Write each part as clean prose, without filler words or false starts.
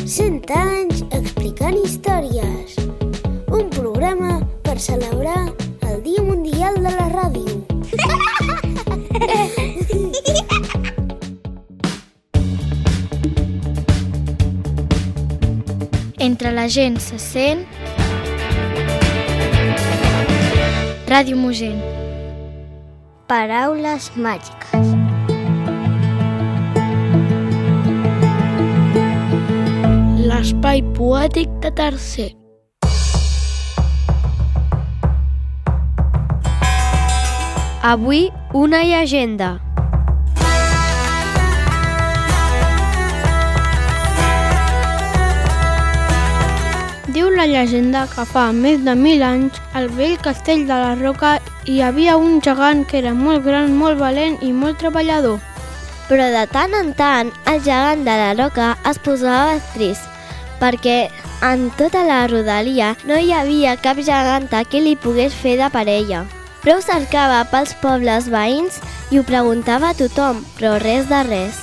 100 anys explicant històries. Un programa per celebrar el Dia Mundial de la Ràdio. Entre la gent se sent Ràdio Mogent. Paraules màgiques. L'espai poètic de tercer. Avui una llegenda. Diu la llegenda que fa més de 1000 anys al vell castell de la Roca hi havia un gegant que era molt gran, molt valent i molt treballador. Però de tant en tant el gegant de la Roca es posava trist perquè en tota la rodalia no hi havia cap geganta que li pogués fer de parella. Però ho cercava pels pobles veïns i ho preguntava a tothom, però res de res.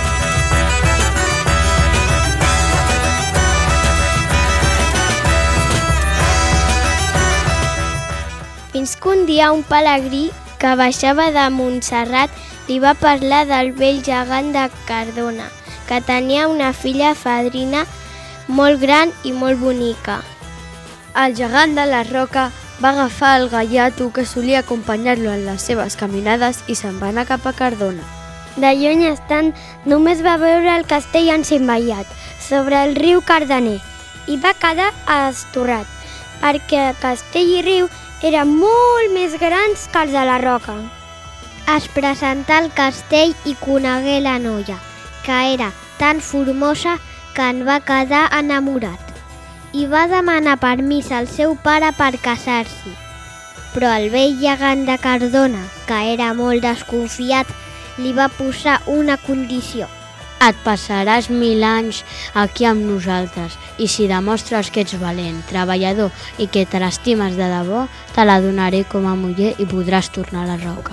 Fins que un dia un pelegrí que baixava de Montserrat li va parlar del vell gegant de Cardona, que tenia una filla fadrina molt gran i molt bonica. El gegant de la Roca va agafar el gaiato que solia acompanyar-lo en les seves caminades i se'n va anar cap a Cardona. De lluny estant, només va veure el castell encimbellat sobre el riu Cardener i va quedar astorrat, perquè el castell i riu eren molt més grans que els de la Roca. Es presentà al castell i conegué la noia, que era tan formosa que en va quedar enamorat i va demanar permís al seu pare per casar-s'hi. Però el vell gegant de Cardona, que era molt desconfiat, li va posar una condició. Et passaràs 1000 anys aquí amb nosaltres i si demostres que ets valent, treballador i que te l'estimes de debò, te la donaré com a muller i podràs tornar a la Roca.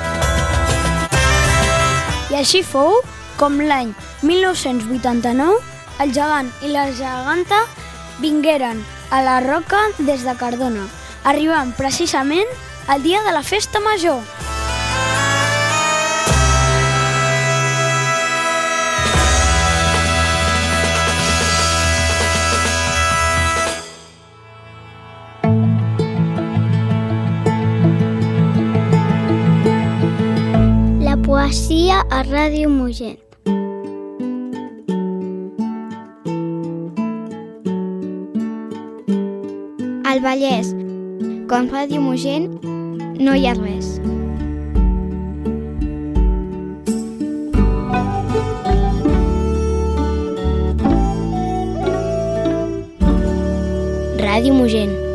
I així fou com l'any 1989 el gegant i la geganta vingueren a la Roca des de Cardona, arribant precisament al dia de la festa major. La poesia a Ràdio Mogent. Al Vallès, com Ràdio Mogent, no hi ha res. Ràdio Mogent.